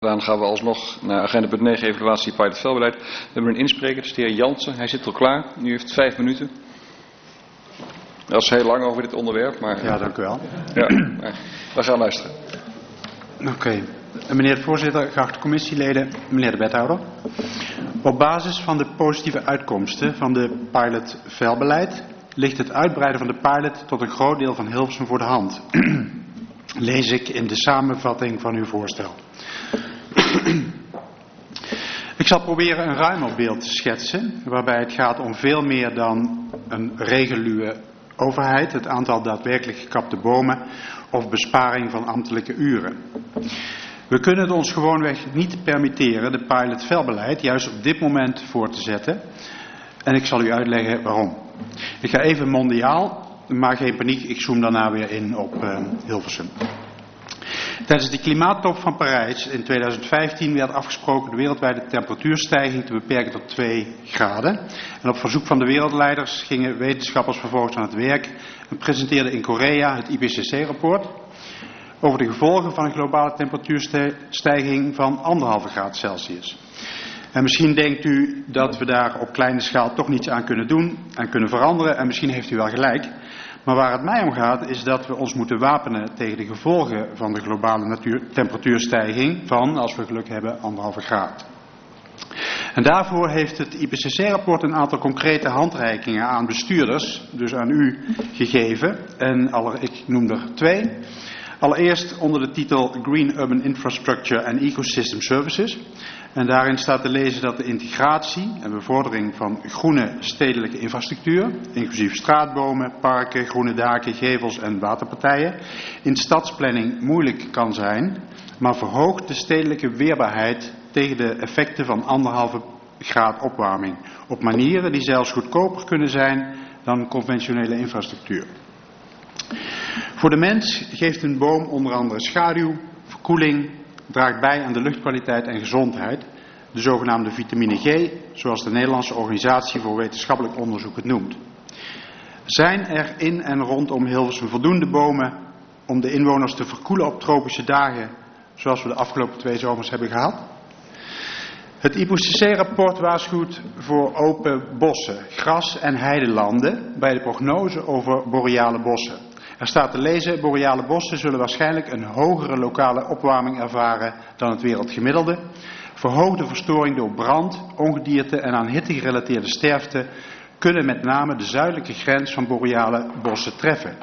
Dan gaan we alsnog naar agenda punt 9, evaluatie pilot velbeleid. We hebben een inspreker, dat is de heer Jansen. Hij zit al klaar. U heeft 5 minuten. Dat is heel lang over dit onderwerp, maar... Ja, dank u wel. Ja, we gaan luisteren. Oké. Meneer de voorzitter, geachte commissieleden, meneer de wethouder. Op basis van de positieve uitkomsten van de pilot velbeleid ligt het uitbreiden van de pilot tot een groot deel van Hilversum voor de hand. Lees ik in de samenvatting van uw voorstel. Ik zal proberen een ruimer beeld te schetsen, waarbij het gaat om veel meer dan een reguliere overheid, het aantal daadwerkelijk gekapte bomen of besparing van ambtelijke uren. We kunnen het ons gewoonweg niet permitteren de pilot velbeleid juist op dit moment voor te zetten en ik zal u uitleggen waarom. Ik ga even mondiaal, maar geen paniek, ik zoom daarna weer in op Hilversum. Tijdens de klimaattop van Parijs in 2015 werd afgesproken de wereldwijde temperatuurstijging te beperken tot 2 graden. En op verzoek van de wereldleiders gingen wetenschappers vervolgens aan het werk en presenteerden in Korea het IPCC-rapport over de gevolgen van een globale temperatuurstijging van 1,5 graad Celsius. En misschien denkt u dat we daar op kleine schaal toch niets aan kunnen doen en kunnen veranderen en misschien heeft u wel gelijk. Maar waar het mij om gaat is dat we ons moeten wapenen tegen de gevolgen van de globale temperatuurstijging van, als we geluk hebben, 1,5 graad. En daarvoor heeft het IPCC-rapport een aantal concrete handreikingen aan bestuurders, dus aan u, gegeven. En ik noem er 2. Allereerst onder de titel Green Urban Infrastructure and Ecosystem Services. En daarin staat te lezen dat de integratie en bevordering van groene stedelijke infrastructuur, inclusief straatbomen, parken, groene daken, gevels en waterpartijen, in stadsplanning moeilijk kan zijn, maar verhoogt de stedelijke weerbaarheid tegen de effecten van 1,5 graad opwarming, op manieren die zelfs goedkoper kunnen zijn dan conventionele infrastructuur. Voor de mens geeft een boom onder andere schaduw, verkoeling, draagt bij aan de luchtkwaliteit en gezondheid, de zogenaamde vitamine G, zoals de Nederlandse Organisatie voor Wetenschappelijk Onderzoek het noemt. Zijn er in en rondom Hilversum voldoende bomen om de inwoners te verkoelen op tropische dagen, zoals we de afgelopen 2 zomers hebben gehad? Het IPCC-rapport waarschuwt voor open bossen, gras- en heidelanden bij de prognose over boreale bossen. Er staat te lezen, boreale bossen zullen waarschijnlijk een hogere lokale opwarming ervaren dan het wereldgemiddelde. Verhoogde verstoring door brand, ongedierte en aan hitte gerelateerde sterfte kunnen met name de zuidelijke grens van boreale bossen treffen.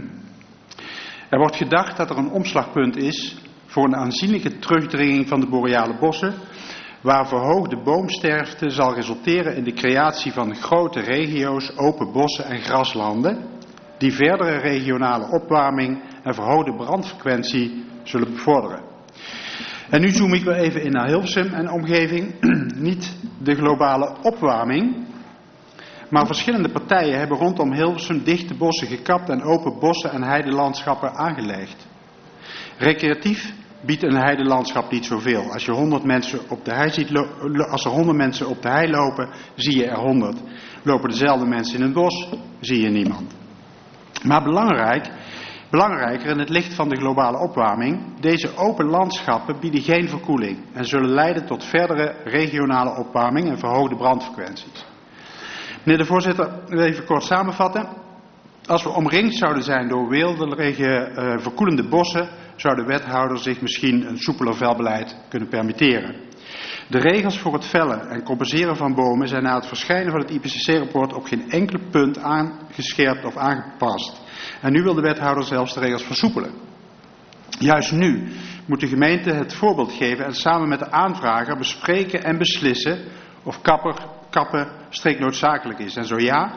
Er wordt gedacht dat er een omslagpunt is voor een aanzienlijke terugdringing van de boreale bossen, waar verhoogde boomsterfte zal resulteren in de creatie van grote regio's, open bossen en graslanden, die verdere regionale opwarming en verhoogde brandfrequentie zullen bevorderen. En nu zoom ik weer even in naar Hilversum en omgeving. Niet de globale opwarming, maar verschillende partijen hebben rondom Hilversum dichte bossen gekapt en open bossen en heidelandschappen aangelegd. Recreatief biedt een heidelandschap niet zoveel. Als je 100 mensen op de hei ziet als er 100 mensen op de hei lopen, zie je er 100. Lopen dezelfde mensen in het bos, zie je niemand. Maar belangrijker in het licht van de globale opwarming, deze open landschappen bieden geen verkoeling en zullen leiden tot verdere regionale opwarming en verhoogde brandfrequenties. Meneer de voorzitter, even kort samenvatten. Als we omringd zouden zijn door weelderige verkoelende bossen, zou de wethouder zich misschien een soepeler velbeleid kunnen permitteren. De regels voor het vellen en compenseren van bomen zijn na het verschijnen van het IPCC-rapport op geen enkel punt aangescherpt of aangepast. En nu wil de wethouder zelfs de regels versoepelen. Juist nu moet de gemeente het voorbeeld geven en samen met de aanvrager bespreken en beslissen of kappen strikt noodzakelijk is. En zo ja,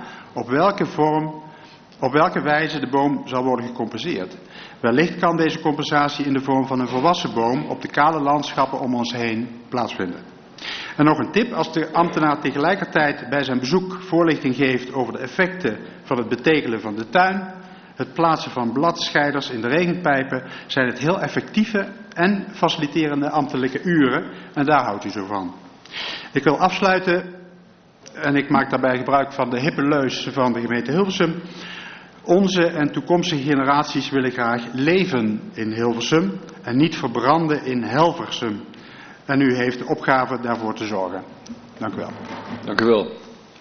op welke wijze de boom zal worden gecompenseerd. Wellicht kan deze compensatie in de vorm van een volwassen boom op de kale landschappen om ons heen plaatsvinden. En nog een tip, als de ambtenaar tegelijkertijd bij zijn bezoek voorlichting geeft over de effecten van het betegelen van de tuin, het plaatsen van bladscheiders in de regenpijpen, zijn het heel effectieve en faciliterende ambtelijke uren en daar houdt u zo van. Ik wil afsluiten en ik maak daarbij gebruik van de hippe leus van de gemeente Hilversum. Onze en toekomstige generaties willen graag leven in Hilversum en niet verbranden in Helversum. En u heeft de opgave daarvoor te zorgen. Dank u wel. Dank u wel.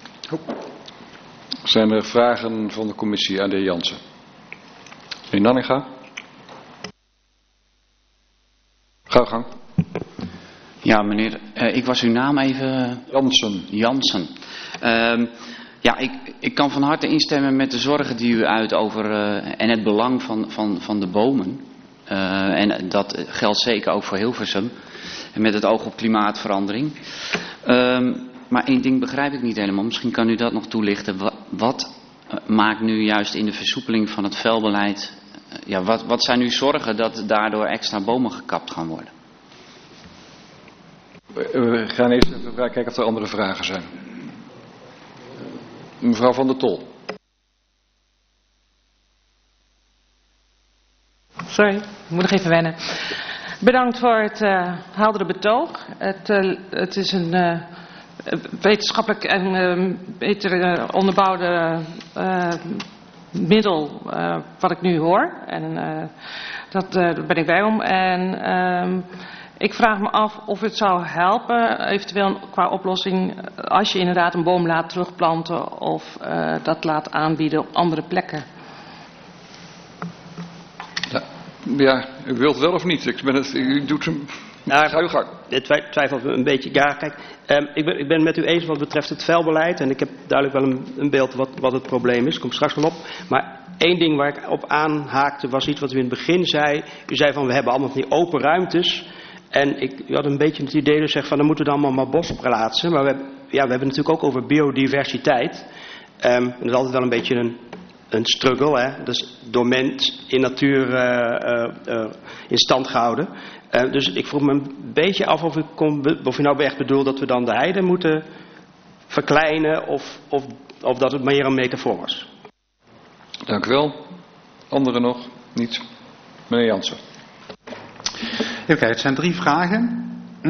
Zijn er vragen van de commissie aan de heer Jansen? Meneer Nanninga. Ga uw gang. Ja, meneer, ik was uw naam even... Jansen. Ja, ik kan van harte instemmen met de zorgen die u uit over en het belang van de bomen. En dat geldt zeker ook voor Hilversum. En met het oog op klimaatverandering. Maar één ding begrijp ik niet helemaal. Misschien kan u dat nog toelichten. Wat maakt nu juist in de versoepeling van het velbeleid... wat zijn uw zorgen dat daardoor extra bomen gekapt gaan worden? We gaan eerst even kijken of er andere vragen zijn. Mevrouw Van der Tol. Sorry, ik moet nog even wennen. Bedankt voor het heldere betoog. Het is een wetenschappelijk en beter onderbouwde middel wat ik nu hoor. En daar ben ik blij om. En ik vraag me af of het zou helpen, eventueel qua oplossing, als je inderdaad een boom laat terugplanten of dat laat aanbieden op andere plekken. Ja, u wilt wel of niet? U doet hem. Ga uw gang. Ik twijfel een beetje. Ja, kijk, ik ben met u eens wat betreft het velbeleid. En ik heb duidelijk wel een beeld wat het probleem is. Ik kom straks wel op. Maar één ding waar ik op aanhaakte was iets wat u in het begin zei. U zei van we hebben allemaal die open ruimtes. En u had een beetje het idee dus van dan moeten we dan allemaal maar bos plaatsen. Maar we hebben natuurlijk ook over biodiversiteit. En dat is altijd wel een beetje een struggle. Hè? Dus door mens in natuur in stand gehouden. Dus ik vroeg me een beetje af of u nou echt bedoelt dat we dan de heide moeten verkleinen of dat het meer een metafoor was. Dank u wel. Anderen nog? Niet? Meneer Jansen. Even kijken, het zijn 3 vragen.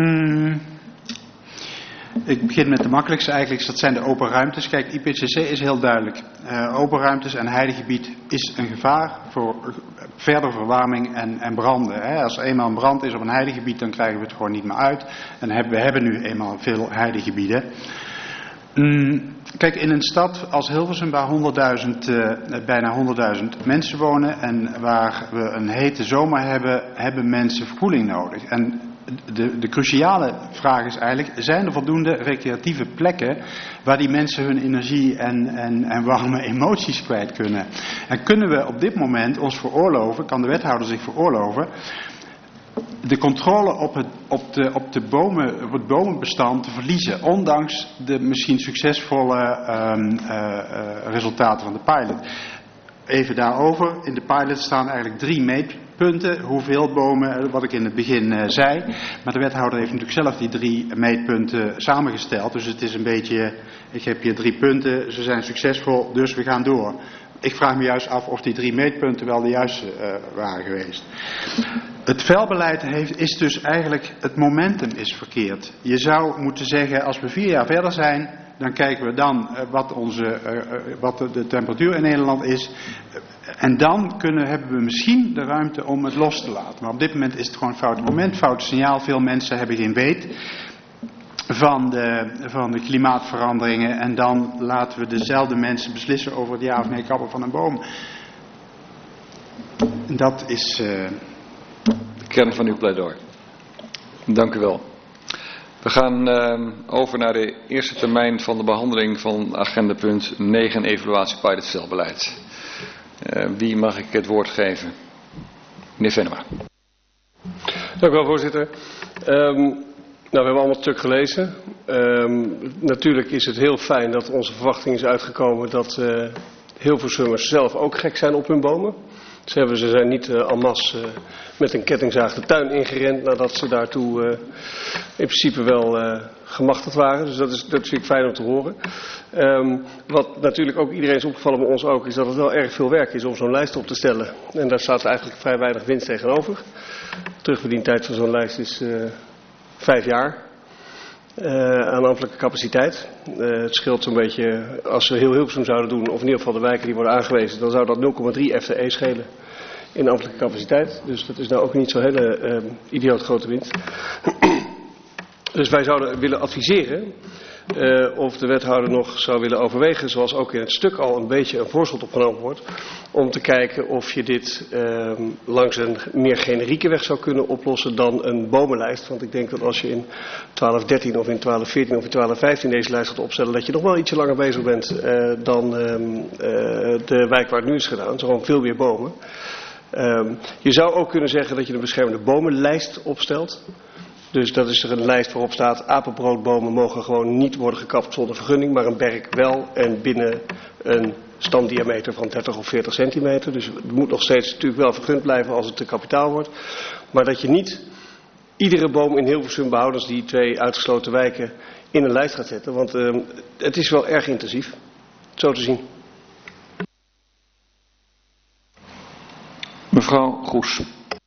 Ik begin met de makkelijkste eigenlijk, dat zijn de open ruimtes. Kijk, IPCC is heel duidelijk. Open ruimtes en heidegebied is een gevaar voor verdere verwarming en branden. Als er eenmaal een brand is op een heidegebied, dan krijgen we het gewoon niet meer uit. En we hebben nu eenmaal veel heidegebieden. Kijk, in een stad als Hilversum waar bijna 100.000 mensen wonen en waar we een hete zomer hebben mensen verkoeling nodig. En de cruciale vraag is eigenlijk, zijn er voldoende recreatieve plekken waar die mensen hun energie en warme emoties kwijt kunnen? En kunnen we op dit moment ons veroorloven, kan de wethouder zich veroorloven, de controle op het bomenbestand te verliezen, ondanks de misschien succesvolle resultaten van de pilot. Even daarover, in de pilot staan eigenlijk 3 meetpunten, hoeveel bomen, wat ik in het begin zei. Maar de wethouder heeft natuurlijk zelf die 3 meetpunten samengesteld. Dus het is een beetje, ik heb hier 3 punten, ze zijn succesvol, dus we gaan door. Ik vraag me juist af of die 3 meetpunten wel de juiste waren geweest. Het velbeleid is dus eigenlijk, het momentum is verkeerd. Je zou moeten zeggen, als we 4 jaar verder zijn, dan kijken we dan wat de temperatuur in Nederland is. En dan hebben we misschien de ruimte om het los te laten. Maar op dit moment is het gewoon een fout moment, fout signaal. Veel mensen hebben geen weet van de klimaatveranderingen. En dan laten we dezelfde mensen beslissen over het ja of nee kappen van een boom. Dat is de kern van uw pleidooi. Dank u wel. We gaan over naar de eerste termijn van de behandeling van agendapunt 9, evaluatie pilot velbeleid. Wie mag ik het woord geven? Meneer Venema. Dank u wel, voorzitter. We hebben allemaal het stuk gelezen. Natuurlijk is het heel fijn dat onze verwachting is uitgekomen dat Hilversummers zelf ook gek zijn op hun bomen. Ze zijn niet en masse met een kettingzaag de tuin ingerend nadat ze daartoe in principe wel gemachtigd waren. Dus dat vind ik fijn om te horen. Wat natuurlijk ook iedereen is opgevallen, bij ons ook, is dat het wel erg veel werk is om zo'n lijst op te stellen. En daar staat eigenlijk vrij weinig winst tegenover. De terugverdientijd van zo'n lijst is 5 jaar. Aan ambtelijke capaciteit. Het scheelt zo'n beetje, als we heel Hilversum zouden doen, of in ieder geval de wijken die worden aangewezen, dan zou dat 0,3 FTE schelen in ambtelijke capaciteit. Dus dat is nou ook niet zo'n hele idioot grote winst. Dus wij zouden willen adviseren of de wethouder nog zou willen overwegen, zoals ook in het stuk al een beetje een voorschot opgenomen wordt, om te kijken of je dit langs een meer generieke weg zou kunnen oplossen dan een bomenlijst. Want ik denk dat als je in 1213 of in 1214 of in 1215 deze lijst gaat opstellen, dat je nog wel ietsje langer bezig bent dan de wijk waar het nu is gedaan. Zo gewoon veel meer bomen. Je zou ook kunnen zeggen dat je een beschermde bomenlijst opstelt. Dus dat is er een lijst waarop staat: apenbroodbomen mogen gewoon niet worden gekapt zonder vergunning, maar een berk wel en binnen een stamdiameter van 30 of 40 centimeter. Dus het moet nog steeds natuurlijk wel vergund blijven als het te kapitaal wordt. Maar dat je niet iedere boom in Hilversum, behoudens die 2 uitgesloten wijken, in een lijst gaat zetten. Want het is wel erg intensief, zo te zien. Mevrouw Goes.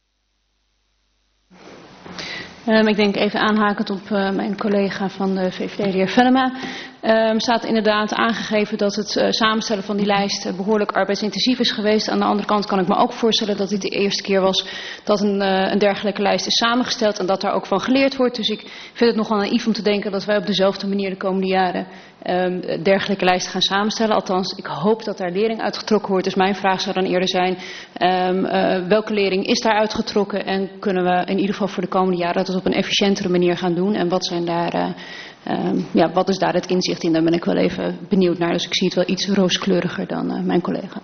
Ik denk even aanhakend op mijn collega van de VVD, de heer Venema. Staat inderdaad aangegeven dat het samenstellen van die lijst behoorlijk arbeidsintensief is geweest. Aan de andere kant kan ik me ook voorstellen dat dit de eerste keer was dat een dergelijke lijst is samengesteld en dat daar ook van geleerd wordt. Dus ik vind het nogal naïef om te denken dat wij op dezelfde manier de komende jaren dergelijke lijsten gaan samenstellen. Althans, ik hoop dat daar lering uitgetrokken wordt. Dus mijn vraag zou dan eerder zijn, welke lering is daar uitgetrokken en kunnen we in ieder geval voor de komende jaren dat op een efficiëntere manier gaan doen en wat zijn daar... wat is daar het inzicht in? Daar ben ik wel even benieuwd naar. Dus ik zie het wel iets rooskleuriger dan mijn collega.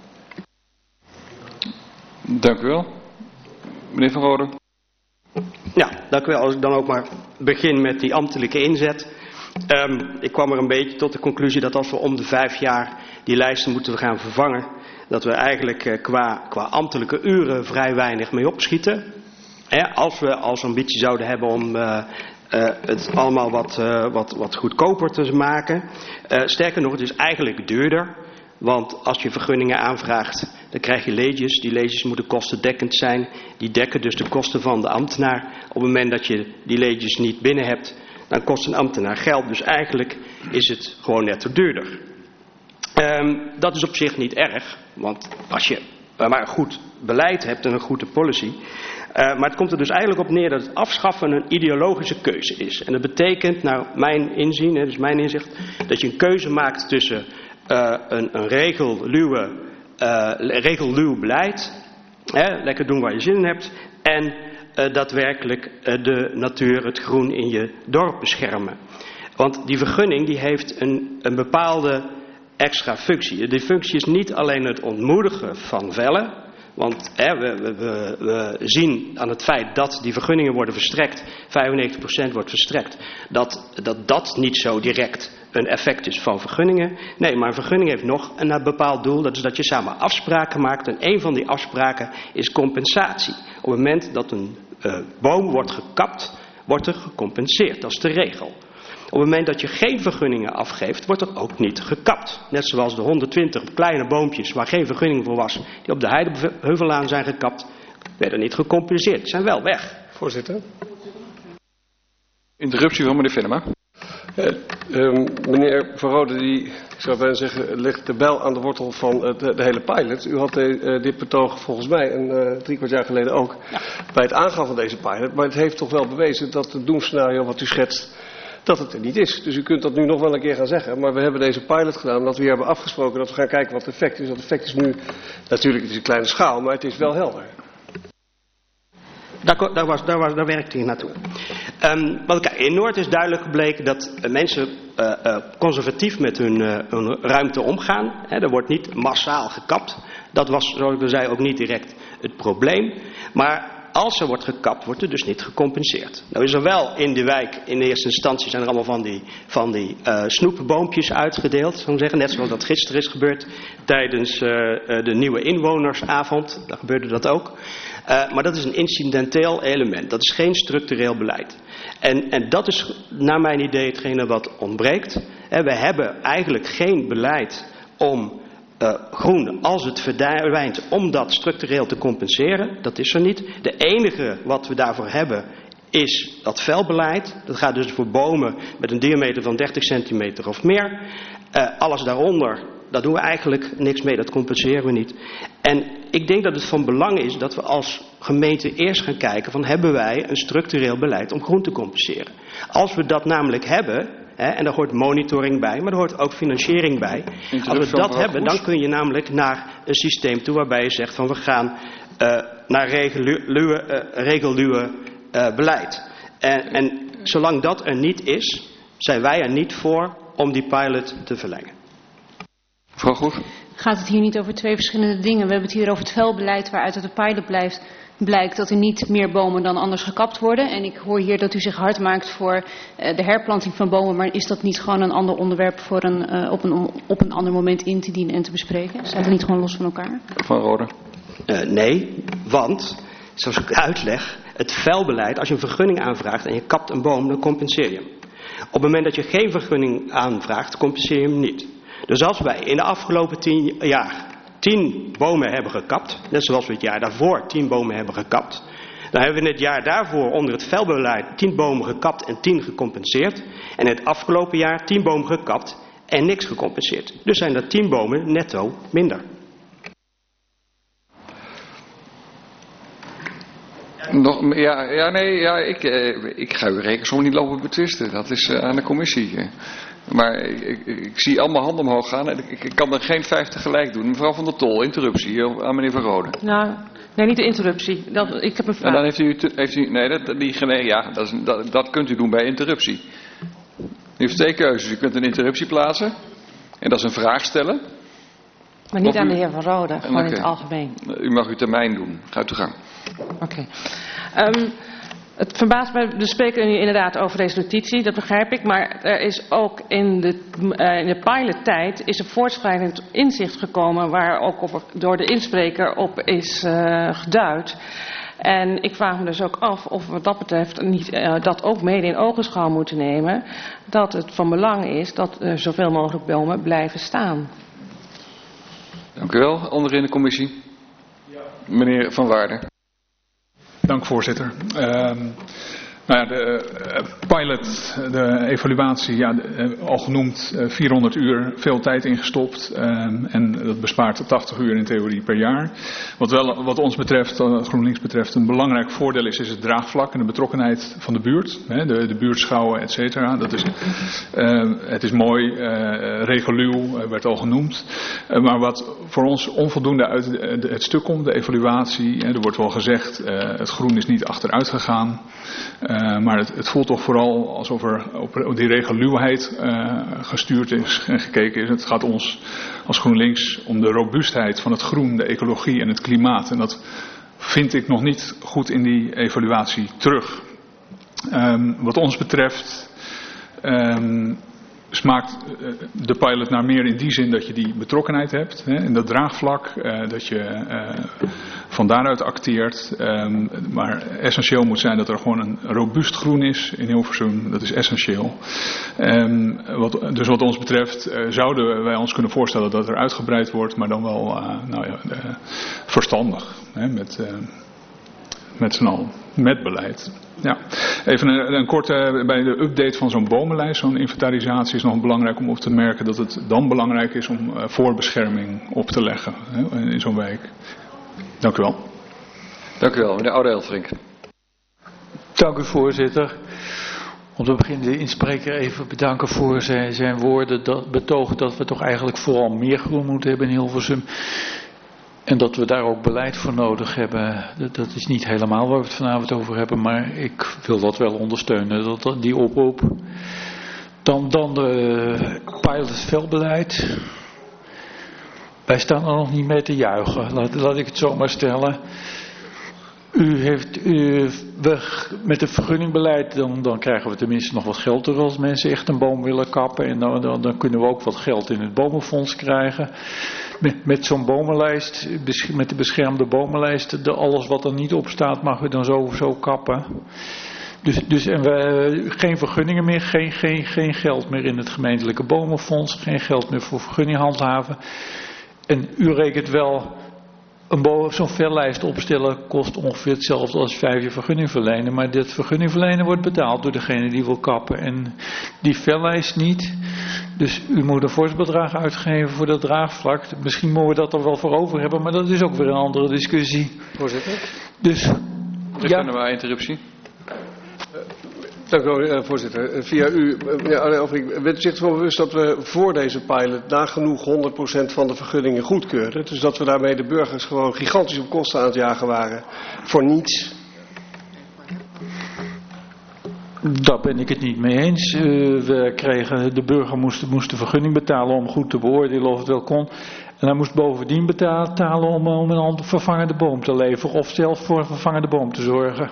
Dank u wel. Meneer Van Rode. Ja, dank u wel. Als ik dan ook maar begin met die ambtelijke inzet. Ik kwam er een beetje tot de conclusie dat als we om de 5 jaar die lijsten moeten gaan vervangen, dat we eigenlijk qua ambtelijke uren vrij weinig mee opschieten. Als we als ambitie zouden hebben om het allemaal wat goedkoper te maken. Sterker nog, het is eigenlijk duurder. Want als je vergunningen aanvraagt, dan krijg je leges. Die leges moeten kostendekkend zijn. Die dekken dus de kosten van de ambtenaar. Op het moment dat je die leges niet binnen hebt, dan kost een ambtenaar geld. Dus eigenlijk is het gewoon net duurder. Dat is op zich niet erg. Want als je maar een goed beleid hebt en een goede policy. Maar het komt er dus eigenlijk op neer dat het afschaffen een ideologische keuze is. En dat betekent, naar mijn inzien, dus mijn inzicht, dat je een keuze maakt tussen een regelluw beleid, lekker doen waar je zin in hebt, en daadwerkelijk de natuur, het groen in je dorp beschermen. Want die vergunning die heeft een bepaalde extra functie. Die functie is niet alleen het ontmoedigen van vellen. Want we zien aan het feit dat die vergunningen worden verstrekt, 95% wordt verstrekt, dat niet zo direct een effect is van vergunningen. Nee, maar een vergunning heeft nog een bepaald doel, dat is dat je samen afspraken maakt. En een van die afspraken is compensatie. Op het moment dat een boom wordt gekapt, wordt er gecompenseerd. Dat is de regel. Op het moment dat je geen vergunningen afgeeft, wordt er ook niet gekapt. Net zoals de 120 kleine boompjes waar geen vergunning voor was, die op de Heideheuvellaan zijn gekapt, werden niet gecompenseerd. Ze zijn wel weg. Voorzitter. Interruptie van meneer Venema. Meneer Van Rode, ik zou bijna zeggen, legt de bijl aan de wortel van de hele pilot. U had dit betoog volgens mij 3/4 jaar geleden ook bij het aangaan van deze pilot. Maar het heeft toch wel bewezen dat het doemscenario wat u schetst, dat het er niet is. Dus u kunt dat nu nog wel een keer gaan zeggen. Maar we hebben deze pilot gedaan omdat we hier hebben afgesproken dat we gaan kijken wat het effect is. Dat effect is nu, natuurlijk het is een kleine schaal, maar het is wel helder. Daar werkt hij naartoe. Want in Noord is duidelijk gebleken dat mensen conservatief met hun ruimte omgaan. Er wordt niet massaal gekapt. Dat was, zoals ik al zei, ook niet direct het probleem. Maar als er wordt gekapt, wordt er dus niet gecompenseerd. Nou is er wel in de wijk, in de eerste instantie zijn er allemaal van die snoepboompjes uitgedeeld. Zou ik zeggen, net zoals dat gisteren is gebeurd tijdens de nieuwe inwonersavond. Daar gebeurde dat ook. Maar dat is een incidenteel element. Dat is geen structureel beleid. En dat is naar mijn idee hetgene wat ontbreekt. We hebben eigenlijk geen beleid om groen, als het verdwijnt, om dat structureel te compenseren. Dat is er niet. De enige wat we daarvoor hebben is dat velbeleid. Dat gaat dus voor bomen met een diameter van 30 centimeter of meer. Alles daaronder Daar doen we eigenlijk niks mee, dat compenseren we niet. En ik denk dat het van belang is dat we als gemeente eerst gaan kijken van hebben wij een structureel beleid om groen te compenseren. Als we dat namelijk hebben, en daar hoort monitoring bij, maar er hoort ook financiering bij. Als we dat hebben, dan kun je namelijk naar een systeem toe waarbij je zegt van we gaan naar reguliere beleid. En zolang dat er niet is, zijn wij er niet voor om die pilot te verlengen. Mevrouw Goed. Gaat het hier niet over twee verschillende dingen? We hebben het hier over het vuilbeleid waaruit uit de pilot blijkt dat er niet meer bomen dan anders gekapt worden. En ik hoor hier dat u zich hard maakt voor de herplanting van bomen. Maar is dat niet gewoon een ander onderwerp voor op een ander moment in te dienen en te bespreken? Zijn we niet gewoon los van elkaar? Van Rode. Nee, want, zoals ik uitleg, het vuilbeleid, als je een vergunning aanvraagt en je kapt een boom, dan compenseer je hem. Op het moment dat je geen vergunning aanvraagt, compenseer je hem niet. Dus als wij in de afgelopen 10 jaar 10 bomen hebben gekapt, net zoals we het jaar daarvoor 10 bomen hebben gekapt, dan hebben we het jaar daarvoor onder het vuilbeleid 10 bomen gekapt en 10 gecompenseerd. En het afgelopen jaar 10 bomen gekapt en niks gecompenseerd. Dus zijn er 10 bomen netto minder. Ik ga uw rekensom niet lopen betwisten. Dat is aan de commissie. Maar ik zie allemaal handen omhoog gaan en ik kan er geen 5 tegelijk doen. Mevrouw van der Tol, interruptie aan meneer Van Rode. Nou, nee, niet de interruptie. Ik heb een vraag. En dan heeft u dat kunt u doen bij interruptie. U heeft 2 keuzes. U kunt een interruptie plaatsen en dat is een vraag stellen. Maar niet aan de heer Van Rode, gewoon in het algemeen. U mag uw termijn doen. Gaat uw gang. Oké. Het verbaast me, we spreken nu inderdaad over deze notitie, dat begrijp ik. Maar er is ook in de pilottijd is een voortschrijdend inzicht gekomen waar ook door de inspreker op is geduid. En ik vraag me dus ook af of wat dat betreft niet dat ook mede in ogenschouw moeten nemen. Dat het van belang is dat er zoveel mogelijk bomen blijven staan. Dank u wel. Anderen in de commissie? Ja. Meneer Van Waarden. Dank voorzitter. De pilot, de evaluatie, al genoemd 400 uur, veel tijd ingestopt en dat bespaart 80 uur in theorie per jaar. Wat ons betreft, GroenLinks betreft, een belangrijk voordeel is het draagvlak en de betrokkenheid van de buurt. De buurtschouwen, et cetera. Het is mooi, regulier werd al genoemd. Maar wat voor ons onvoldoende uit het stuk komt, de evaluatie, er wordt wel gezegd, het groen is niet achteruit gegaan. Maar het voelt toch vooral alsof er op die regulierheid gestuurd is en gekeken is. Het gaat ons als GroenLinks om de robuustheid van het groen, de ecologie en het klimaat. En dat vind ik nog niet goed in die evaluatie terug. Wat ons betreft smaakt de pilot naar meer in die zin dat je die betrokkenheid hebt. En dat draagvlak, dat je van daaruit acteert. Maar essentieel moet zijn dat er gewoon een robuust groen is in Hilversum. Dat is essentieel. Dus wat ons betreft zouden wij ons kunnen voorstellen dat er uitgebreid wordt. Maar dan wel verstandig. Met z'n allen. Met beleid. Ja. Even een korte, bij de update van zo'n bomenlijst, zo'n inventarisatie is nog belangrijk om op te merken dat het dan belangrijk is om voorbescherming op te leggen in zo'n wijk. Dank u wel. Dank u wel, meneer Oude-Elfrink. Dank u voorzitter. Om te beginnen de inspreker even bedanken voor zijn woorden, betogen dat we toch eigenlijk vooral meer groen moeten hebben in Hilversum. En dat we daar ook beleid voor nodig hebben. Dat is niet helemaal waar we het vanavond over hebben. Maar ik wil dat wel ondersteunen. Die oproep. Dan de pilotveldbeleid. Wij staan er nog niet mee te juichen. Laat ik het zo maar stellen. Met het vergunningbeleid dan krijgen we tenminste nog wat geld terug als mensen echt een boom willen kappen. En dan kunnen we ook wat geld in het bomenfonds krijgen. Met zo'n bomenlijst, met de beschermde bomenlijst, alles wat er niet op staat mag we dan zo kappen. Dus en geen vergunningen meer, geen geld meer in het gemeentelijke bomenfonds, geen geld meer voor vergunninghandhaven. En u rekent wel Zo'n vellijst opstellen kost ongeveer hetzelfde als 5 jaar vergunning verlenen. Maar dit vergunning verlenen wordt betaald door degene die wil kappen. En die vellijst niet. Dus u moet een fors bedrag uitgeven voor dat draagvlak. Misschien mogen we dat er wel voor over hebben, maar dat is ook weer een andere discussie. Voorzitter. Dus, ja. Maar interruptie. Dank u wel, voorzitter. Via u, meneer Alfrik, bent u zich ervan bewust dat we voor deze pilot nagenoeg 100% van de vergunningen goedkeuren? Dus dat we daarmee de burgers gewoon gigantisch op kosten aan het jagen waren. Voor niets. Daar ben ik het niet mee eens. De burger moest de vergunning betalen om goed te beoordelen of het wel kon. En hij moest bovendien betalen om een vervangende boom te leveren of zelf voor een vervangende boom te zorgen.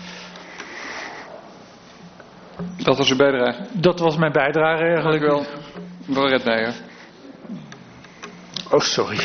Dat was uw bijdrage? Dat was mijn bijdrage eigenlijk. Dank u wel. Mevrouw Redmeijer. Oh, sorry.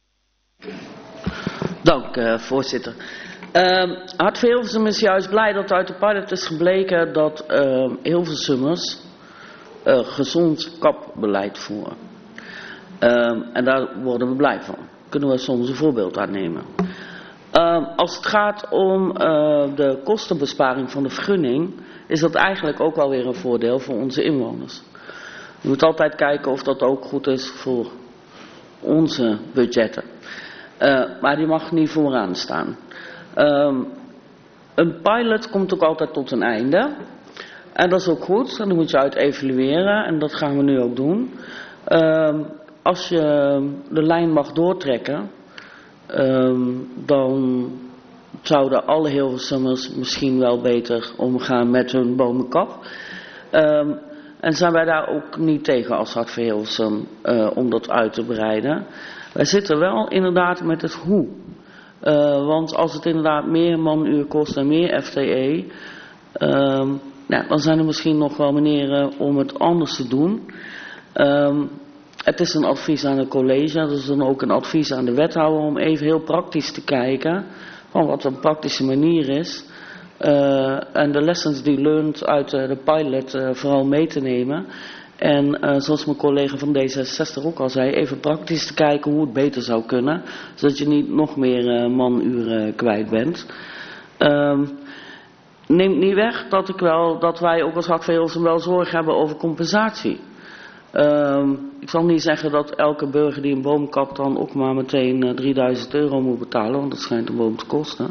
Dank, voorzitter. Hilversum is juist blij dat uit de pilot is gebleken dat Hilversummers gezond kapbeleid voeren. En daar worden we blij van. Kunnen we soms een voorbeeld aan nemen. Als het gaat om de kostenbesparing van de vergunning, is dat eigenlijk ook wel weer een voordeel voor onze inwoners. Je moet altijd kijken of dat ook goed is voor onze budgetten. Maar die mag niet vooraan staan. Een pilot komt ook altijd tot een einde. En dat is ook goed. En dan moet je uit evalueren. En dat gaan we nu ook doen. Als je de lijn mag doortrekken, dan zouden alle Hilversummers misschien wel beter omgaan met hun bomenkap. En zijn wij daar ook niet tegen als Hart voor Hilversum om dat uit te breiden. Wij zitten wel inderdaad met het hoe. Want als het inderdaad meer manuur kost en meer FTE, dan zijn er misschien nog wel manieren om het anders te doen. Het is een advies aan het college, dat is dan ook een advies aan de wethouder om even heel praktisch te kijken van wat een praktische manier is. En de lessons die learned uit de pilot vooral mee te nemen. En zoals mijn collega van D66 ook al zei, even praktisch te kijken hoe het beter zou kunnen. Zodat je niet nog meer manuren kwijt bent. Neemt niet weg dat wij ook als Hart voor Hilversum wel zorg hebben over compensatie. Ik zal niet zeggen dat elke burger die een boom kapt dan ook maar meteen €3000 moet betalen. Want dat schijnt een boom te kosten.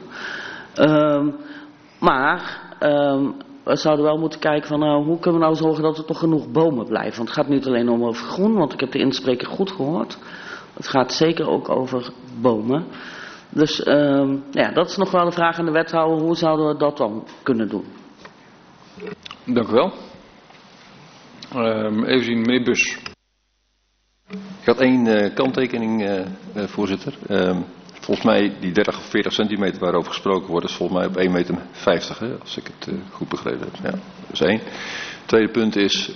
Maar we zouden wel moeten kijken van hoe kunnen we nou zorgen dat er toch genoeg bomen blijven. Want het gaat niet alleen om over groen, want ik heb de inspreker goed gehoord. Het gaat zeker ook over bomen. Dus dat is nog wel de vraag aan de wethouder. Hoe zouden we dat dan kunnen doen? Dank u wel. Even zien, meneer Bus. Ik had 1 kanttekening, voorzitter. Volgens mij die 30 of 40 centimeter waarover gesproken wordt, is volgens mij op 1,50 meter, als ik het goed begrepen heb. Ja, dat is 1. Tweede punt is,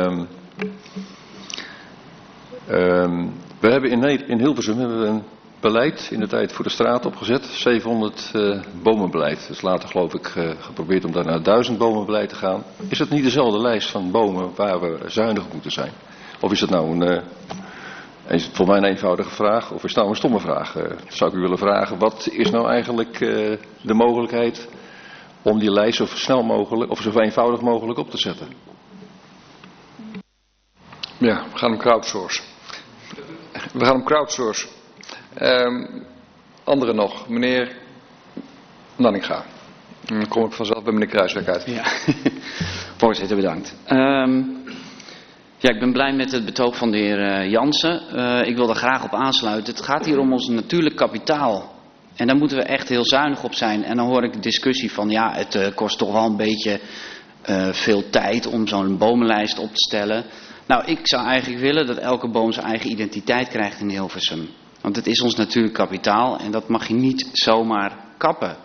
we hebben in Hilversum een beleid in de tijd voor de straat opgezet, 700 bomenbeleid. Dus later geloof ik geprobeerd om daar naar 1000 bomenbeleid te gaan. Is het niet dezelfde lijst van bomen waar we zuinig op moeten zijn? Of is het nou voor mij een eenvoudige vraag, of is het nou een stomme vraag? Zou ik u willen vragen, wat is nou eigenlijk de mogelijkheid om die lijst zo snel mogelijk, of zo eenvoudig mogelijk op te zetten? Ja, we gaan om crowdsource. Anderen nog, meneer Nanninga. Dan kom ik vanzelf bij meneer Kruiswijk uit. Ja, voorzitter, bedankt. Ik ben blij met het betoog van de heer Jansen. Ik wil daar graag op aansluiten. Het gaat hier om ons natuurlijk kapitaal. En daar moeten we echt heel zuinig op zijn. En dan hoor ik de discussie van het kost toch wel een beetje veel tijd om zo'n bomenlijst op te stellen. Nou, ik zou eigenlijk willen dat elke boom zijn eigen identiteit krijgt in Hilversum. Want het is ons natuurlijk kapitaal en dat mag je niet zomaar kappen.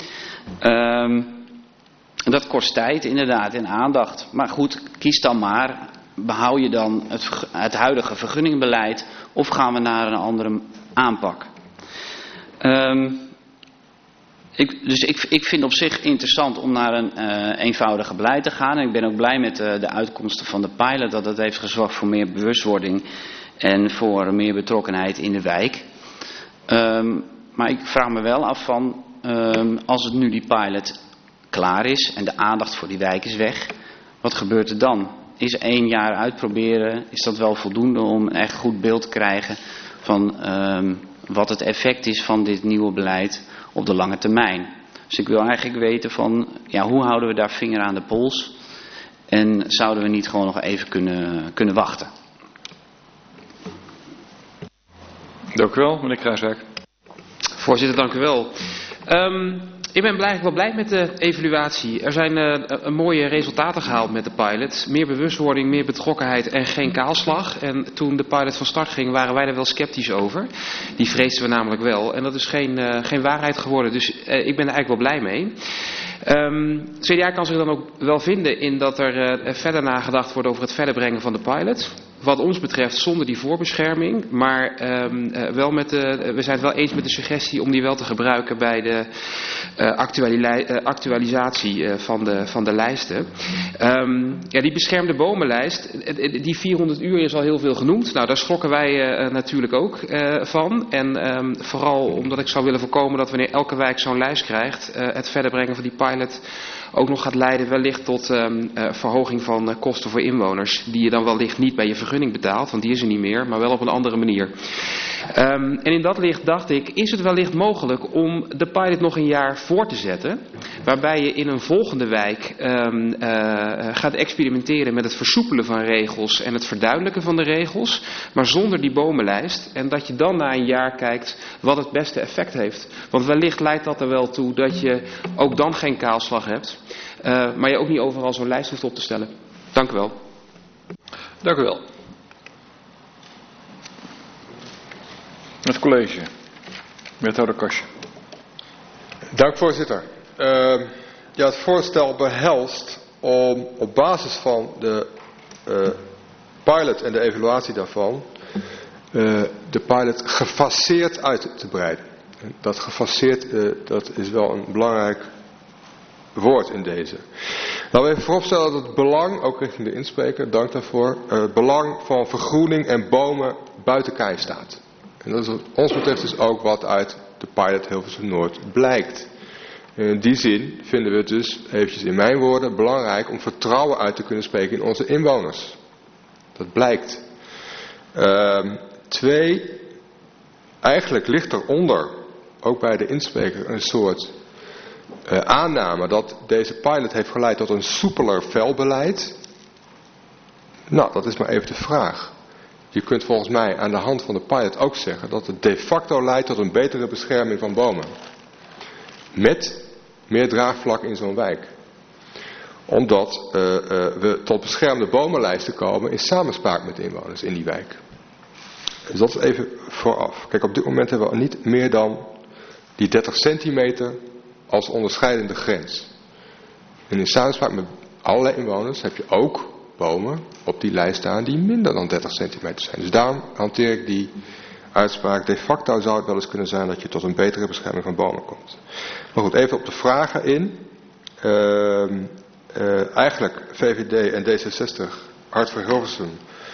Dat kost tijd inderdaad en aandacht. Maar goed, kies dan maar. Behoud je dan het huidige vergunningbeleid of gaan we naar een andere aanpak? Ik vind op zich interessant om naar een eenvoudiger beleid te gaan. En ik ben ook blij met de uitkomsten van de pilot. Dat het heeft gezorgd voor meer bewustwording en voor meer betrokkenheid in de wijk. Maar ik vraag me wel af van, als het nu die pilot klaar is en de aandacht voor die wijk is weg, wat gebeurt er dan? Is 1 jaar uitproberen, is dat wel voldoende om een echt goed beeld te krijgen van wat het effect is van dit nieuwe beleid op de lange termijn? Dus ik wil eigenlijk weten van, ja, hoe houden we daar vinger aan de pols? En zouden we niet gewoon nog even kunnen wachten? Dank u wel, meneer Kruijswijk. Voorzitter, dank u wel. Ik ben eigenlijk wel blij met de evaluatie. Er zijn mooie resultaten gehaald met de pilot. Meer bewustwording, meer betrokkenheid en geen kaalslag. En toen de pilot van start ging, waren wij er wel sceptisch over. Die vreesden we namelijk wel. En dat is geen waarheid geworden. Dus ik ben er eigenlijk wel blij mee. CDA kan zich dan ook wel vinden in dat er verder nagedacht wordt over het verder brengen van de pilot. Wat ons betreft zonder die voorbescherming, maar we zijn het wel eens met de suggestie om die wel te gebruiken bij de actualisatie van de lijsten. Die beschermde bomenlijst, die 400 uur is al heel veel genoemd. Nou, daar schrokken wij natuurlijk ook van. En vooral omdat ik zou willen voorkomen dat wanneer elke wijk zo'n lijst krijgt, het verder brengen van die pilot ook nog gaat leiden wellicht tot verhoging van kosten voor inwoners. Die je dan wellicht niet bij je vergunning betaalt, want die is er niet meer, maar wel op een andere manier. En in dat licht dacht ik, is het wellicht mogelijk om de pilot nog 1 jaar voor te zetten. Waarbij je in een volgende wijk gaat experimenteren met het versoepelen van regels en het verduidelijken van de regels. Maar zonder die bomenlijst. En dat je dan na 1 jaar kijkt wat het beste effect heeft. Want wellicht leidt dat er wel toe dat je ook dan geen kaalslag hebt. Maar je ook niet overal zo'n lijst hoeft op te stellen. Dank u wel. Dank u wel. Het college. Wethouder Kastje. Dank voorzitter. Het voorstel behelst om op basis van de pilot en de evaluatie daarvan de pilot gefaseerd uit te breiden. Dat gefaseerd, dat is wel een belangrijk woord in deze. Laten we even vooropstellen dat het belang, ook richting de inspreker, dank daarvoor, belang van vergroening en bomen buiten kijf staat. En dat is wat ons betreft dus ook wat uit de pilot Hilversum Noord blijkt. In die zin vinden we het dus, eventjes in mijn woorden, belangrijk om vertrouwen uit te kunnen spreken in onze inwoners. Dat blijkt. 2, eigenlijk ligt eronder, ook bij de inspreker, een soort aanname dat deze pilot heeft geleid tot een soepeler velbeleid. Nou, dat is maar even de vraag. Je kunt volgens mij aan de hand van de pilot ook zeggen dat het de facto leidt tot een betere bescherming van bomen. Met meer draagvlak in zo'n wijk. Omdat we tot beschermde bomenlijsten komen in samenspraak met de inwoners in die wijk. Dus dat is even vooraf. Kijk, op dit moment hebben we niet meer dan die 30 centimeter als onderscheidende grens. En in samenspraak met allerlei inwoners heb je ook bomen op die lijst staan die minder dan 30 centimeter zijn. Dus daarom hanteer ik die uitspraak. De facto zou het wel eens kunnen zijn dat je tot een betere bescherming van bomen komt. Maar goed, even op de vragen in. Eigenlijk VVD en D66, Hart voor Hilversum,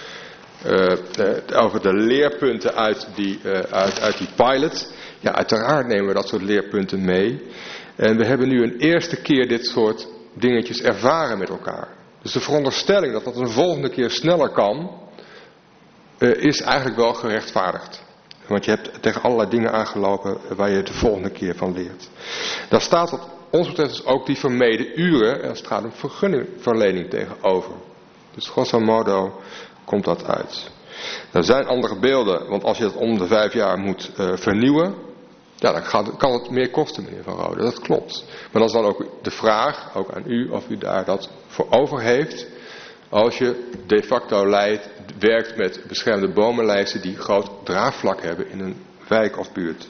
over de leerpunten uit die pilot. Ja, uiteraard nemen we dat soort leerpunten mee. En we hebben nu een eerste keer dit soort dingetjes ervaren met elkaar. Dus de veronderstelling dat dat een volgende keer sneller kan, is eigenlijk wel gerechtvaardigd. Want je hebt tegen allerlei dingen aangelopen waar je de volgende keer van leert. Daar staat wat ons betreft dus ook die vermeden uren als het gaat om vergunningverlening tegenover. Dus grosso modo komt dat uit. Er zijn andere beelden, want als je dat om de 5 jaar moet vernieuwen, ja, dan kan het meer kosten, meneer Van Rode. Dat klopt. Maar dat is dan ook de vraag, ook aan u, of u daar dat voor over heeft. Als je de facto werkt met beschermde bomenlijsten die groot draagvlak hebben in een wijk of buurt.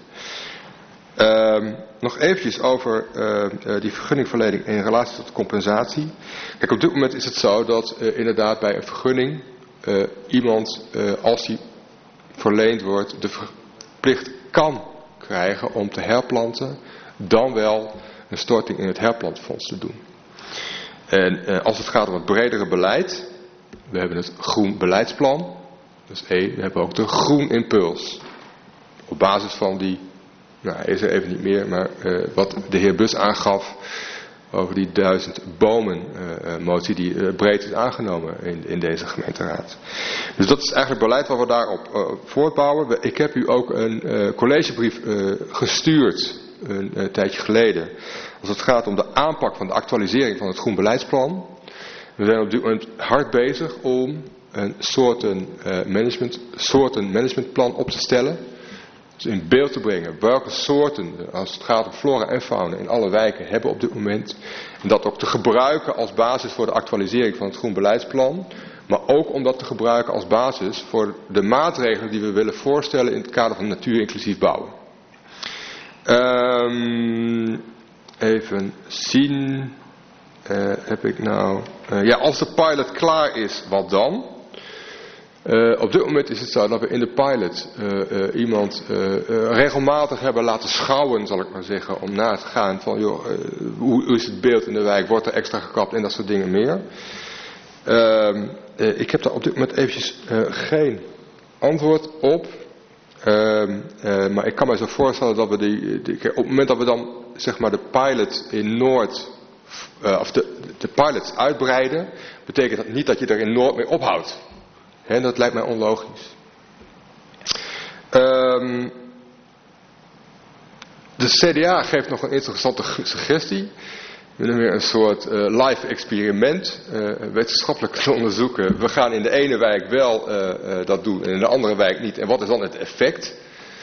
Nog eventjes over die vergunningverlening in relatie tot compensatie. Kijk, op dit moment is het zo dat inderdaad bij een vergunning iemand, als die verleend wordt, de plicht kan krijgen om te herplanten, dan wel een storting in het herplantfonds te doen. En als het gaat om het bredere beleid, we hebben het groen beleidsplan, dat is 1, we hebben ook de groen impuls. Op basis van die Nou, hij is er even niet meer, maar wat de heer Bus aangaf over die 1000 bomen motie die breed is aangenomen in deze gemeenteraad. Dus dat is eigenlijk beleid waar we daarop voortbouwen. Ik heb u ook een collegebrief gestuurd een tijdje geleden. Als het gaat om de aanpak van de actualisering van het groen beleidsplan. We zijn op dit moment hard bezig om een soorten managementplan op te stellen. Dus in beeld te brengen welke soorten, als het gaat om flora en fauna, in alle wijken hebben op dit moment. En dat ook te gebruiken als basis voor de actualisering van het groen beleidsplan. Maar ook om dat te gebruiken als basis voor de maatregelen die we willen voorstellen in het kader van natuur-inclusief bouwen. Even zien. Heb ik nou... als de pilot klaar is, wat dan? Op dit moment is het zo dat we in de pilot iemand regelmatig hebben laten schouwen, zal ik maar zeggen, om na te gaan van, joh, hoe is het beeld in de wijk, wordt er extra gekapt en dat soort dingen meer. Ik heb daar op dit moment eventjes geen antwoord op. Maar ik kan me zo voorstellen dat we op het moment dat we dan zeg maar de pilot in Noord, of de pilots uitbreiden, betekent dat niet dat je er in Noord mee ophoudt. He, dat lijkt mij onlogisch. De CDA geeft nog een interessante suggestie. We willen weer een soort live experiment, wetenschappelijk te onderzoeken. We gaan in de ene wijk wel dat doen en in de andere wijk niet. En wat is dan het effect?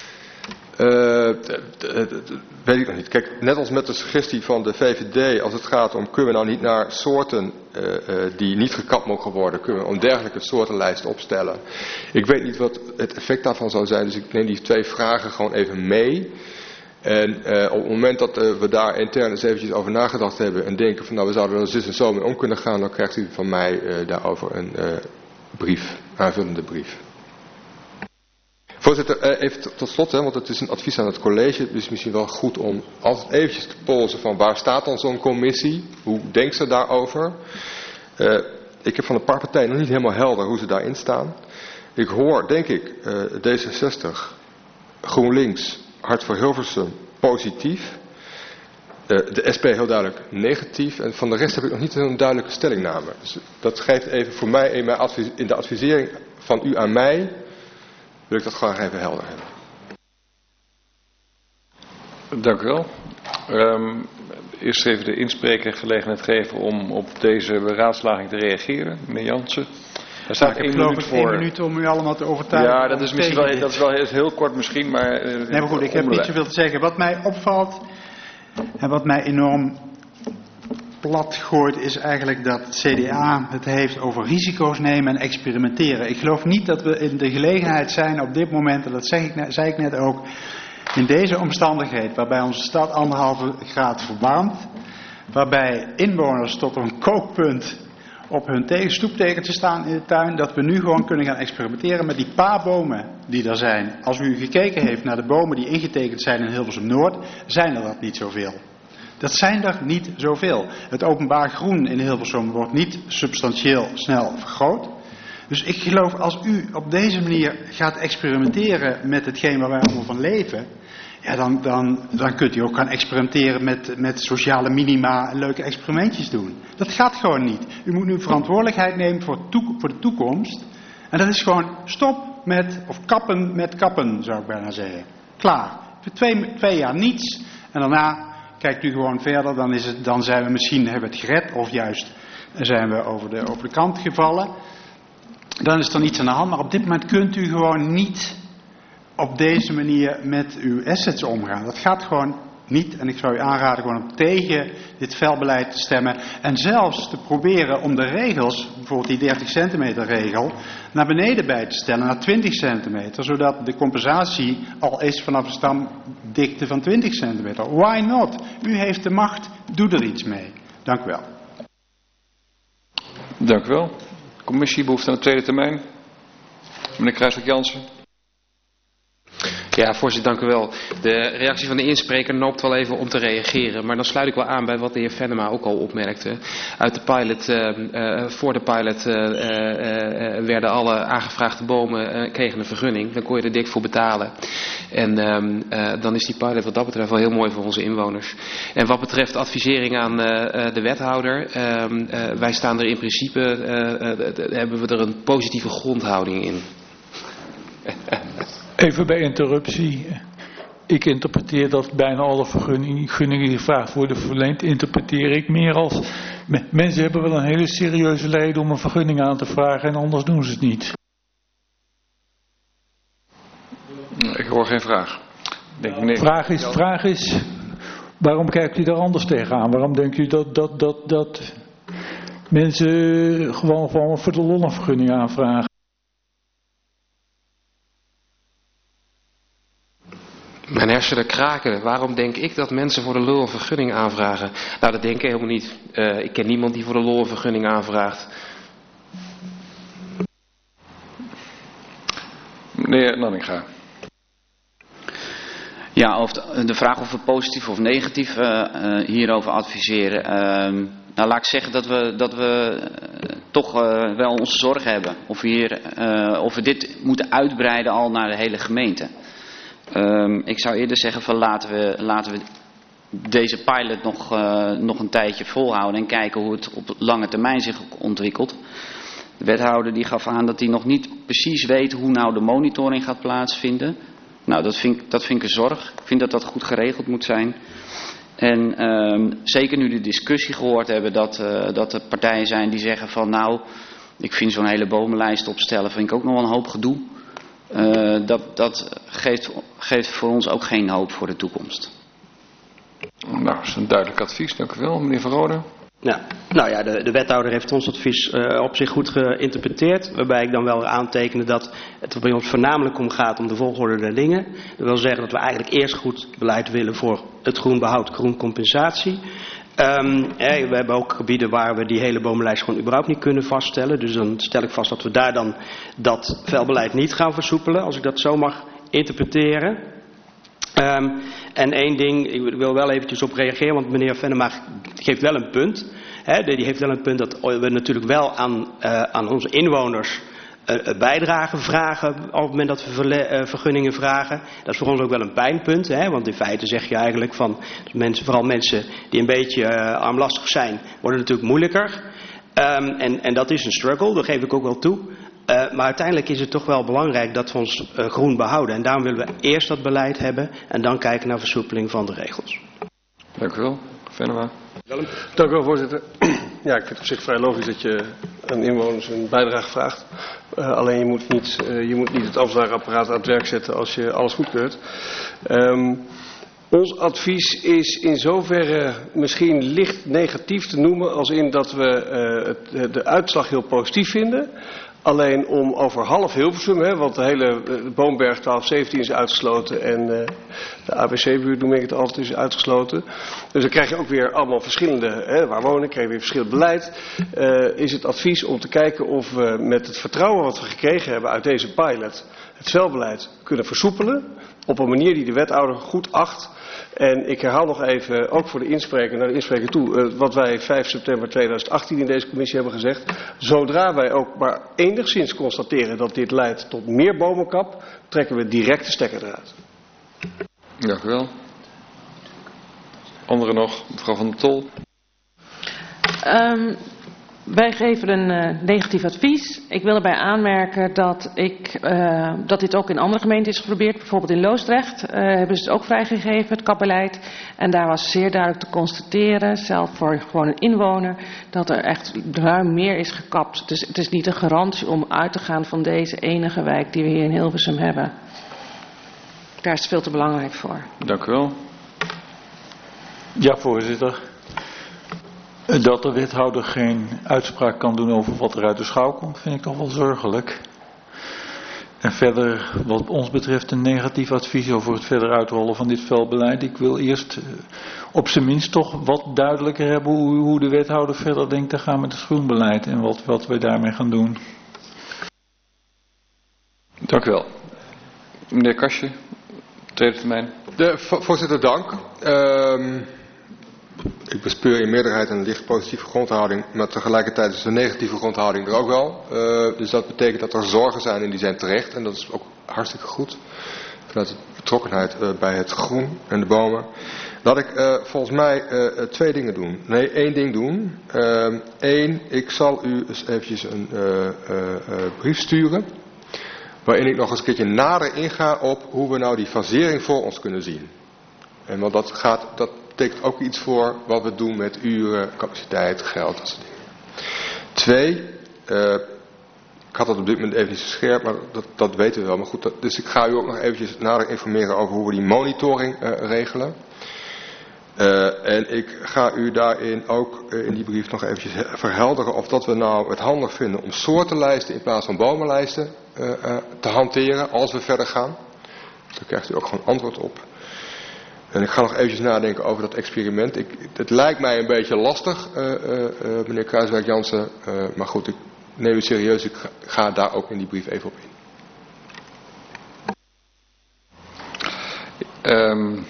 Weet ik nog niet. Kijk, net als met de suggestie van de VVD, als het gaat om kunnen we nou niet naar soorten die niet gekapt mogen worden, kunnen we een dergelijke soortenlijst opstellen. Ik weet niet wat het effect daarvan zou zijn, dus ik neem die 2 vragen gewoon even mee. En op het moment dat we daar intern eens eventjes over nagedacht hebben en denken van nou we zouden er zus en zo mee om kunnen gaan, dan krijgt u van mij daarover een aanvullende brief. Voorzitter, even tot slot, want het is een advies aan het college, dus misschien wel goed om altijd eventjes te polsen van waar staat dan zo'n commissie, hoe denkt ze daarover. Ik heb van een paar partijen nog niet helemaal helder hoe ze daarin staan. Ik hoor, denk ik, D66, GroenLinks, Hart voor Hilversum positief. De SP heel duidelijk negatief. En van de rest heb ik nog niet een duidelijke stellingname. Dus dat geeft even voor mij in de advisering van u aan mij, wil ik dat graag even helder hebben. Dank u wel. Eerst even de inspreker gelegenheid geven om op deze beraadslaging te reageren. Meneer Jansen. Daar staat ik heb geloof ik 1 minuut om u allemaal te overtuigen. Ja, dat is misschien wel heel kort misschien, maar... nee, maar goed, ik heb niet zoveel te zeggen. Wat mij opvalt en wat mij enorm plat gooit is eigenlijk dat het CDA het heeft over risico's nemen en experimenteren. Ik geloof niet dat we in de gelegenheid zijn op dit moment, en dat zei ik net ook, in deze omstandigheid waarbij onze stad 1,5 graad verwarmt, waarbij inwoners tot een kookpunt op hun stoeptekentje staan in de tuin, dat we nu gewoon kunnen gaan experimenteren met die paar bomen die er zijn. Als u gekeken heeft naar de bomen die ingetekend zijn in Hilversum Noord, zijn er dat niet zoveel. Dat zijn er niet zoveel. Het openbaar groen in Hilversum wordt niet substantieel snel vergroot. Dus ik geloof als u op deze manier gaat experimenteren met hetgeen waar wij allemaal van leven, ja, dan kunt u ook gaan experimenteren met sociale minima en leuke experimentjes doen. Dat gaat gewoon niet. U moet nu verantwoordelijkheid nemen voor de toekomst. En dat is gewoon stop met, of kappen met kappen, zou ik bijna zeggen. Klaar. Voor 2 jaar niets. En daarna kijkt u gewoon verder. Dan zijn we misschien, hebben we het gered. Of juist zijn we over de kant gevallen. Dan is er niets aan de hand. Maar op dit moment kunt u gewoon niet op deze manier met uw assets omgaan. Dat gaat gewoon niet. En ik zou u aanraden gewoon om tegen dit veldbeleid te stemmen. En zelfs te proberen om de regels, bijvoorbeeld die 30 centimeter regel, naar beneden bij te stellen, naar 20 centimeter. Zodat de compensatie al is vanaf een stamdikte van 20 centimeter. Why not? U heeft de macht. Doe er iets mee. Dank u wel. Dank u wel. Commissie behoefte aan de tweede termijn. Meneer Kruijswijk-Jansen. Ja, voorzitter, dank u wel. De reactie van de inspreker noopt wel even om te reageren. Maar dan sluit ik wel aan bij wat de heer Venema ook al opmerkte. Uit de pilot, voor de pilot werden alle aangevraagde bomen kregen een vergunning. Dan kon je er dik voor betalen. En dan is die pilot wat dat betreft wel heel mooi voor onze inwoners. En wat betreft advisering aan de wethouder. Wij staan er in principe, hebben we er een positieve grondhouding in. Even bij interruptie. Ik interpreteer dat bijna alle vergunningen die gevraagd worden verleend, interpreteer ik meer als... Mensen hebben wel een hele serieuze reden om een vergunning aan te vragen en anders doen ze het niet. Ik hoor geen vraag. Vraag is, waarom kijkt u daar anders tegenaan? Waarom denkt u dat mensen gewoon voor de lol een vergunning aanvragen? Mijn hersenen kraken. Waarom denk ik dat mensen voor de lul een vergunning aanvragen? Nou, dat denk ik helemaal niet. Ik ken niemand die voor de lul een vergunning aanvraagt. Meneer Nanninga. Ja, de vraag of we positief of negatief hierover adviseren. Nou, laat ik zeggen dat we toch wel onze zorg hebben. Of we dit moeten uitbreiden al naar de hele gemeente. Ik zou eerder zeggen van laten we deze pilot nog een tijdje volhouden en kijken hoe het op lange termijn zich ontwikkelt. De wethouder die gaf aan dat hij nog niet precies weet hoe nou de monitoring gaat plaatsvinden. Nou, dat vind ik een zorg. Ik vind dat dat goed geregeld moet zijn. En zeker nu de discussie gehoord hebben dat er partijen zijn die zeggen van nou, ik vind zo'n hele bomenlijst opstellen vind ik ook nog wel een hoop gedoe. Dat geeft voor ons ook geen hoop voor de toekomst. Nou, dat is een duidelijk advies. Dank u wel, meneer Van Rode. Ja, nou ja, de wethouder heeft ons advies op zich goed geïnterpreteerd. Waarbij ik dan wel aantekende dat het er bij ons voornamelijk om gaat om de volgorde der dingen. Dat wil zeggen dat we eigenlijk eerst goed beleid willen voor het groen behoud, groen compensatie. We hebben ook gebieden waar we die hele bomenlijst gewoon überhaupt niet kunnen vaststellen. Dus dan stel ik vast dat we daar dan dat velbeleid niet gaan versoepelen, als ik dat zo mag interpreteren. En één ding, ik wil wel eventjes op reageren, want meneer Venema geeft wel een punt. Die heeft wel een punt dat we natuurlijk wel aan onze inwoners bijdrage vragen op het moment dat we vergunningen vragen. Dat is voor ons ook wel een pijnpunt, want in feite zeg je eigenlijk van vooral mensen die een beetje armlastig zijn, worden natuurlijk moeilijker. En dat is een struggle, dat geef ik ook wel toe. Maar uiteindelijk is het toch wel belangrijk dat we ons groen behouden. En daarom willen we eerst dat beleid hebben en dan kijken naar versoepeling van de regels. Dank u wel. Venema. Dank u wel, voorzitter. Ja, ik vind het op zich vrij logisch dat je aan inwoners een bijdrage vraagt. Alleen je moet niet het ambtenarenapparaat aan het werk zetten als je alles goedkeurt. Ons advies is in zoverre misschien licht negatief te noemen als in dat we de uitslag heel positief vinden. Alleen om over half Hilversum, want de hele Boomberg 1217 is uitgesloten en de ABC-buurt noem ik het altijd is uitgesloten. Dus dan krijg je ook weer allemaal verschillende, waar wonen, krijg je weer verschillend beleid. Is het advies om te kijken of we met het vertrouwen wat we gekregen hebben uit deze pilot het velbeleid kunnen versoepelen op een manier die de wethouder goed acht. En ik herhaal nog even, ook voor de inspreker, naar de inspreker toe, wat wij 5 september 2018 in deze commissie hebben gezegd. Zodra wij ook maar enigszins constateren dat dit leidt tot meer bomenkap, trekken we direct de stekker eruit. Dank u wel. Anderen nog, mevrouw Van der Tol. Wij geven een negatief advies. Ik wil erbij aanmerken dat dit ook in andere gemeenten is geprobeerd. Bijvoorbeeld in Loosdrecht hebben ze het ook vrijgegeven, het kapbeleid. En daar was zeer duidelijk te constateren, zelf voor gewoon een inwoner, dat er echt ruim meer is gekapt. Dus het is niet een garantie om uit te gaan van deze enige wijk die we hier in Hilversum hebben. Daar is het veel te belangrijk voor. Dank u wel. Ja, voorzitter. Dat de wethouder geen uitspraak kan doen over wat er uit de schouw komt, vind ik toch wel zorgelijk. En verder, wat ons betreft, een negatief advies over het verder uitrollen van dit velbeleid. Ik wil eerst op zijn minst toch wat duidelijker hebben hoe de wethouder verder denkt te gaan met het groenbeleid en wat we daarmee gaan doen. Dank u wel. Meneer Kastje, Tweede termijn. Voorzitter, dank. Ik bespeur in meerderheid een licht positieve grondhouding, maar tegelijkertijd is een negatieve grondhouding er ook wel. Dus dat betekent dat er zorgen zijn en die zijn terecht. En dat is ook hartstikke goed. Vanuit de betrokkenheid bij het groen en de bomen. Laat ik volgens mij 2 dingen doen. Nee, 1 ding doen. 1, ik zal u eens eventjes een brief sturen. Waarin ik nog eens een keertje nader inga op hoe we nou die fasering voor ons kunnen zien. En want dat betekent ook iets voor wat we doen met uren, capaciteit, geld, dat soort dingen. 2, ik had dat op dit moment even niet zo scherp, maar dat weten we wel. Maar goed, dus ik ga u ook nog eventjes nader informeren over hoe we die monitoring regelen. En ik ga u daarin ook in die brief nog eventjes verhelderen of dat we nou het handig vinden om soortenlijsten in plaats van bomenlijsten te hanteren als we verder gaan. Dus daar krijgt u ook gewoon antwoord op. En ik ga nog eventjes nadenken over dat experiment. Het lijkt mij een beetje lastig, meneer Kruiswijk-Jansen. Maar goed, ik neem het serieus. Ik ga daar ook in die brief even op in.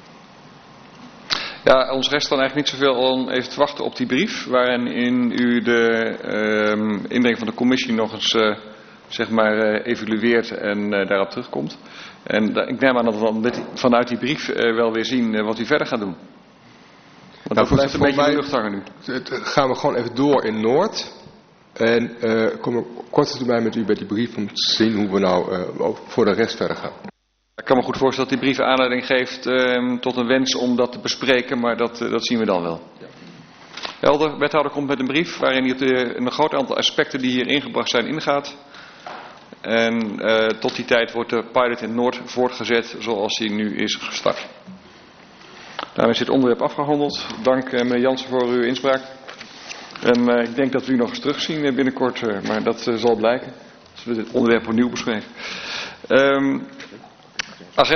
Ja, ons rest dan eigenlijk niet zoveel om even te wachten op die brief. Waarin u de inbreng van de commissie nog eens evalueert en daarop terugkomt. En ik neem aan dat we dan vanuit die brief wel weer zien wat u verder gaat doen. Want dat blijft een beetje in de lucht hangen nu. Gaan we gewoon even door in Noord. En kom ik kort termijn met u bij die brief om te zien hoe we nou voor de rest verder gaan. Ik kan me goed voorstellen dat die brief aanleiding geeft tot een wens om dat te bespreken, maar dat zien we dan wel. Helder, wethouder komt met een brief waarin hij op een groot aantal aspecten die hier ingebracht zijn ingaat. En tot die tijd wordt de pilot in Noord voortgezet zoals die nu is gestart. Daarmee is dit onderwerp afgehandeld. Dank meneer Jansen voor uw inspraak. En ik denk dat we u nog eens terugzien binnenkort, maar dat zal blijken als we dit onderwerp opnieuw bespreken.